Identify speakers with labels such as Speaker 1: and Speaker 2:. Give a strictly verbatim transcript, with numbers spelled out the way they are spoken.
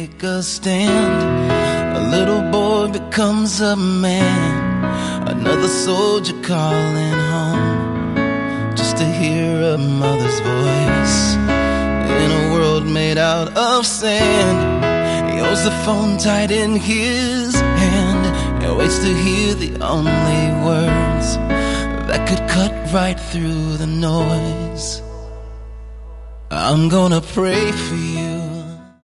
Speaker 1: take a stand. A little boy becomes a man, another soldier calling home, just to hear a mother's voice. In a world made out of sand, he holds the phone tight in his hand and waits to hear the only words that could cut right through the noise. I'm gonna pray for you,